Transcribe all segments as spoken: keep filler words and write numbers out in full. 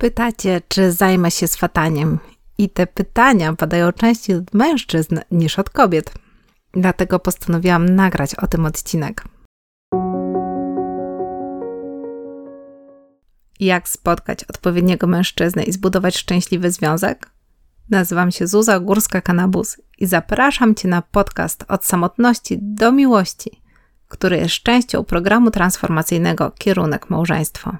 Pytacie, czy zajmę się swataniem? I te pytania padają częściej od mężczyzn niż od kobiet. Dlatego postanowiłam nagrać o tym odcinek. Jak spotkać odpowiedniego mężczyznę i zbudować szczęśliwy związek? Nazywam się Zuza Górska-Kanabus i zapraszam Cię na podcast Od samotności do miłości, który jest częścią programu transformacyjnego Kierunek Małżeństwo.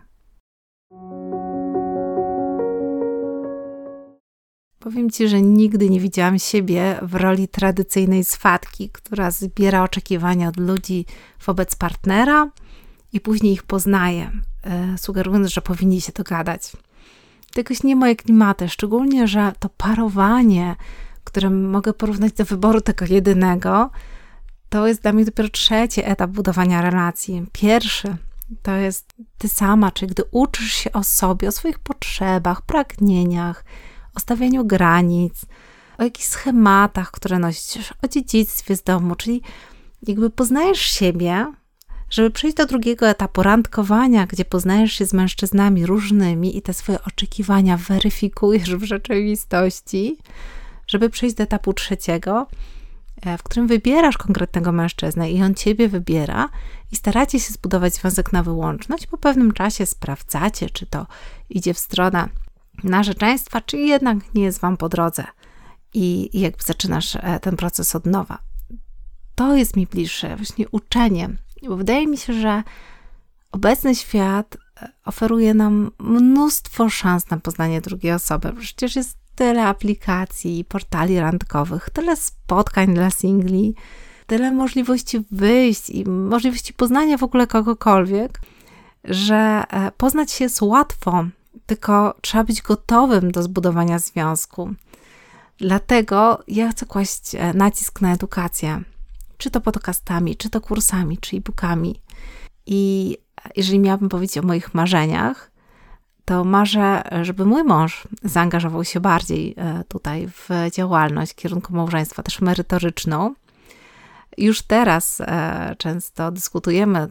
Powiem Ci, że nigdy nie widziałam siebie w roli tradycyjnej swatki, która zbiera oczekiwania od ludzi wobec partnera i później ich poznaje, sugerując, że powinni się dogadać. To jakoś nie moje klimaty, szczególnie, że to parowanie, które mogę porównać do wyboru tego jedynego, to jest dla mnie dopiero trzeci etap budowania relacji. Pierwszy to jest ty sama, czyli gdy uczysz się o sobie, o swoich potrzebach, pragnieniach, o stawianiu granic, o jakichś schematach, które nosisz, o dziedzictwie z domu, czyli jakby poznajesz siebie, żeby przejść do drugiego etapu randkowania, gdzie poznajesz się z mężczyznami różnymi i te swoje oczekiwania weryfikujesz w rzeczywistości, żeby przejść do etapu trzeciego, w którym wybierasz konkretnego mężczyznę i on ciebie wybiera i staracie się zbudować związek na wyłączność. Po pewnym czasie sprawdzacie, czy to idzie w stronę narzeczeństwa, czy jednak nie jest wam po drodze i, i jakby zaczynasz ten proces od nowa. To jest mi bliższe, właśnie uczenie, bo wydaje mi się, że obecny świat oferuje nam mnóstwo szans na poznanie drugiej osoby. Przecież jest tyle aplikacji, portali randkowych, tyle spotkań dla singli, tyle możliwości wyjść i możliwości poznania w ogóle kogokolwiek, że poznać się jest łatwo, tylko trzeba być gotowym do zbudowania związku. Dlatego ja chcę kłaść nacisk na edukację, czy to podcastami, czy to kursami, czy e-bookami. I jeżeli miałabym powiedzieć o moich marzeniach, to marzę, żeby mój mąż zaangażował się bardziej tutaj w działalność w kierunku małżeństwa, też merytoryczną. Już teraz często dyskutujemy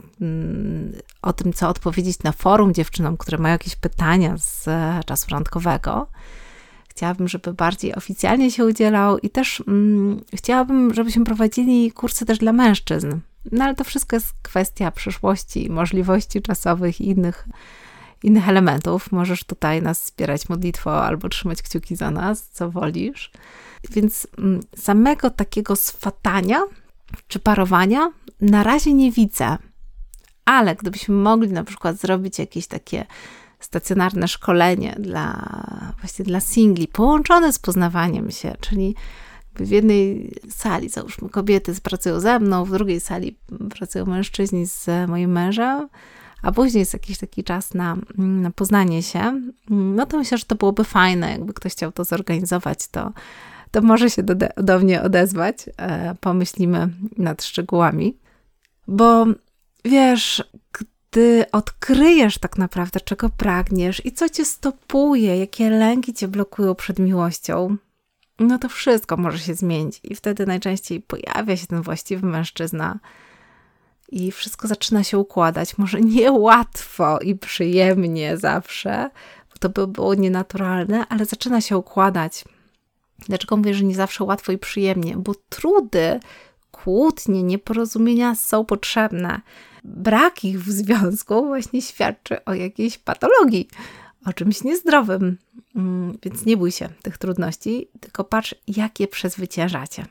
o tym, co odpowiedzieć na forum dziewczynom, które mają jakieś pytania z czasu randkowego. Chciałabym, żeby bardziej oficjalnie się udzielał i też mm, chciałabym, żebyśmy prowadzili kursy też dla mężczyzn. No ale to wszystko jest kwestia przyszłości, możliwości czasowych i innych, innych elementów. Możesz tutaj nas wspierać modlitwą albo trzymać kciuki za nas, co wolisz. Więc mm, samego takiego swatania czy parowania na razie nie widzę. Ale gdybyśmy mogli na przykład zrobić jakieś takie stacjonarne szkolenie dla, właśnie dla singli, połączone z poznawaniem się, czyli w jednej sali, załóżmy, kobiety pracują ze mną, w drugiej sali pracują mężczyźni z moim mężem, a później jest jakiś taki czas na, na poznanie się, no to myślę, że to byłoby fajne, jakby ktoś chciał to zorganizować, to, to może się do, do mnie odezwać, e, pomyślimy nad szczegółami, bo wiesz, Ty odkryjesz tak naprawdę, czego pragniesz i co cię stopuje, jakie lęki cię blokują przed miłością, no to wszystko może się zmienić i wtedy najczęściej pojawia się ten właściwy mężczyzna i wszystko zaczyna się układać. Może nie łatwo i przyjemnie zawsze, bo to by było nienaturalne, ale zaczyna się układać. Dlaczego mówię, że nie zawsze łatwo i przyjemnie? Bo trudy, kłótnie, nieporozumienia są potrzebne. Brak ich w związku właśnie świadczy o jakiejś patologii, o czymś niezdrowym. Więc nie bój się tych trudności, tylko patrz, jak je przezwyciężacie.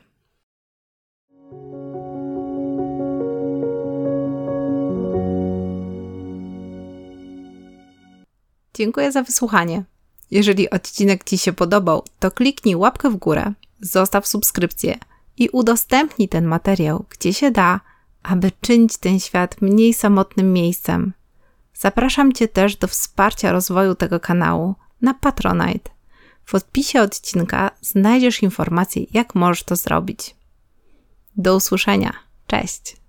Dziękuję za wysłuchanie. Jeżeli odcinek Ci się podobał, to kliknij łapkę w górę, zostaw subskrypcję i udostępnij ten materiał, gdzie się da, aby czynić ten świat mniej samotnym miejscem. Zapraszam Cię też do wsparcia rozwoju tego kanału na Patronite. W opisie odcinka znajdziesz informacje, jak możesz to zrobić. Do usłyszenia. Cześć!